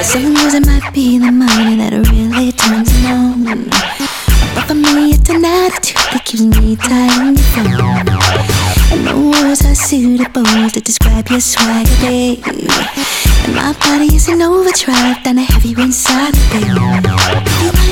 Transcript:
Sometimes it might be the morning that really turns me on. But for me it's an attitude that keeps me tight on your phone. And no words are suitable to describe your swagger, babe. And my body is in overdrive, down a heavy inside, babe.